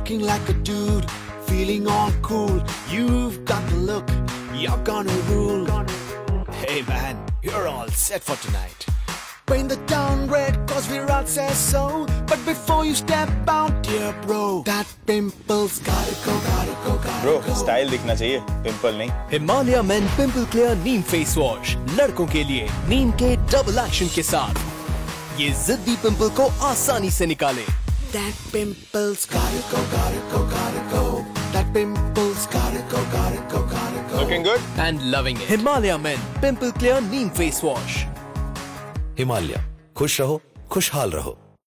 Walking like a dude, feeling all cool. You've got the look, you're gonna rule. Hey man, you're all set for tonight. Paint the town red cause we all say so. But before you step out, dear bro, that pimple's gotta go, gotta go, gotta Bro, go. Style दिखना चाहिए, pimple नहीं। Himalaya men pimple clear neem face wash लड़कों के लिए नीम के double action के साथ ये जिद्दी पिंपल को आसानी से निकाले। That pimple's gotta go, gotta go, gotta go. That pimple's gotta go, gotta go, gotta go. Looking good? And loving it. Himalaya men pimple clear neem face wash. Himalaya, खुश रहो, खुशहाल रहो।